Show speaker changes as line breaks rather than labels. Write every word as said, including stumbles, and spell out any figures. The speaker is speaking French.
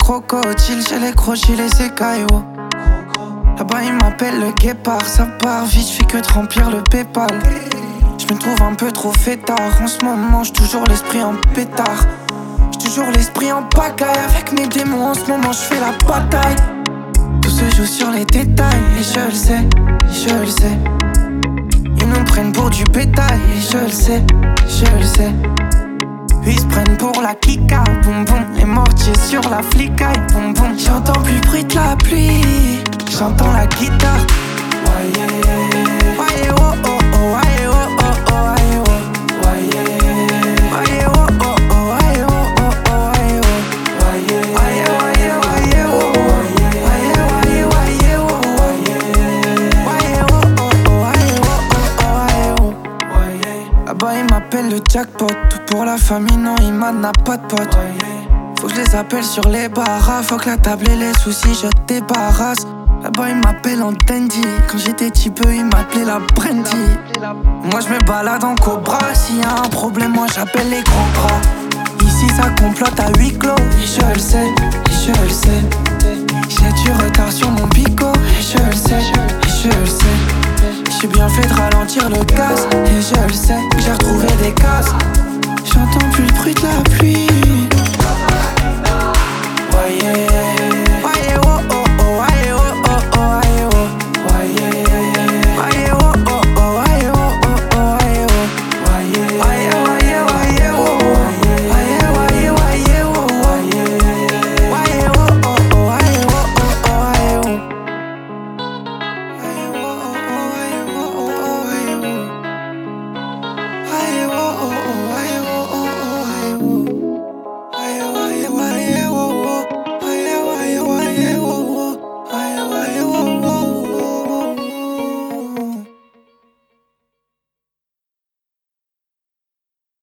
crocodiles, chez les crocodiles et c'est cailloux. Là-bas ils m'appellent le guépard, ça part vite, j'fais que de remplir le Paypal. Je me trouve un peu trop fêtard, en ce moment j'ai toujours l'esprit en pétard. J'ai toujours l'esprit en pagaille, avec mes démons en ce moment j'fais la bataille. Tout se joue sur les détails, et je le sais, je le sais. Ils nous prennent pour du bétail, et je le sais, je le sais. Ils se prennent pour la kika, boum boum. Les mortiers sur la flicaille, boum boum. J'entends plus le bruit de la pluie, j'entends la guitare. Waye, waye, oh oh oh, waye, oh oh oh, waye, oh. Waye, waye, oh oh oh, waye, oh oh oh, waye, oh. Waye, waye, waye, waye, oh. Waye, waye, waye, oh. Waye, oh oh oh, waye, oh oh oh, waye, oh. Waye. Là-bas ils m'appellent le jackpot, tout pour la famille, non il m'a n'a pas de pote. Faut que je les appelle sur les barras, faut que la table et les soucis je débarrasse. Là-bas ils m'appellent en dandy, quand j'étais petit peu ils m'appelaient la brandy. Moi je me balade en cobra, s'il y a un problème moi j'appelle les grands bras. Ici ça complote à huis clos, et je le sais, et je le sais. J'ai du retard sur mon bico, et je le sais, et je le sais. J'ai bien fait de ralentir le gaz, et je le sais, j'ai retrouvé des cases. J'entends plus le bruit de la pluie.